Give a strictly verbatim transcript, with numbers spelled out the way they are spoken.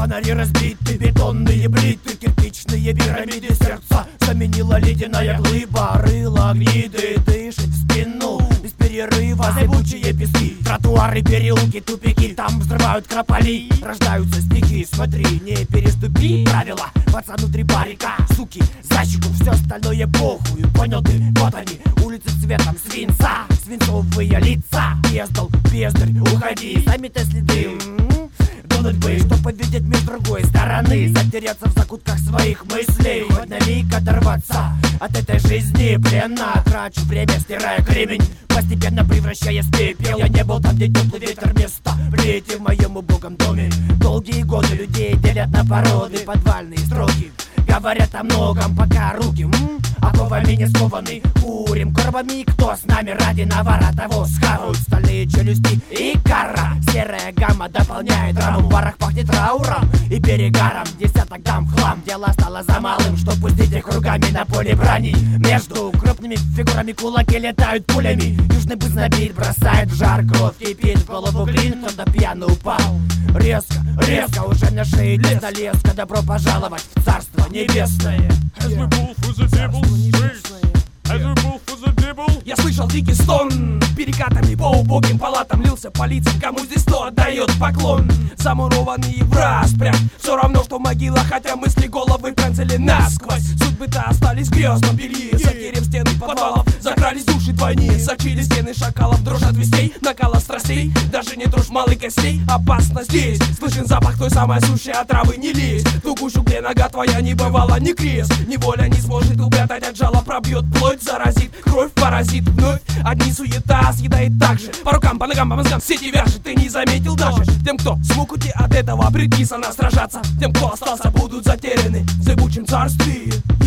Фонари разбиты, бетонные плиты, кирпичные пирамиды сердца заменила ледяная глыба. Рыло гниды дышит в спину без перерыва. Зыбучие пески, тротуары, переулки, тупики. Там взрывают крополи, рождаются стихи. Смотри, не переступи правила, пацан внутри барика. Суки, защику, все остальное похуй. Понял ты, вот они, улицы цветом свинца. Свинцовые лица, бездол, бездарь, уходи. Сами-то следы дунуть бы, чтоб увидеть мир с другой стороны. Затеряться в закутках своих мыслей, хоть на миг оторваться от этой жизни плена. Трачу время, стирая кремень, постепенно превращаясь в пепел. Я не был там, где теплый ветер место плети в моем убогом доме. Долгие годы людей делят на породы, подвальные строки говорят о многом, пока руки м, оковами не скованы. Курим коробами, кто с нами ради навара того схавают стальные челюсти и кара. Серая гамма дополняет драму, в барах пахнет трауром и перегаром. Десяток дам хлам, дело стало за малым, что пустить их кругами на поле брани. Между крупными фигурами кулаки летают пулями. Южный быт набит, бросает в жар, кровь кипит, в голову клин, кто-то пьяно упал. Резко, резко, уже на шее лес на леско. Добро пожаловать в царство небесное. Я слышал дикий стон, перекатами по убогим палатам лился по лицам, кому здесь кто отдает поклон. Замурованные в распрям, все равно, что могила, хотя мысли головы пронзили насквозь. Судьбы-то остались в грязном белье, затерев стены подвалов, закрались души двойни, сочили стены шакалов, дрожь от вестей, накала страстей, даже не дрожь малых костей. Опасно здесь, слышен запах той самой сущей отравы, не лезь в ту гущу, где нога твоя не бывала, ни крест. Неволя не сможет упрятать от жала, пробьет плоть, заразит кровь, паразит вновь. Одни суета съедает так же, по рукам, по ногам, по мозгам сети вяжет, ты не заметил даже. Тем, кто смог уйти от этого, предписано сражаться. Тем, кто остался, будут затеряны в зыбучем царстве.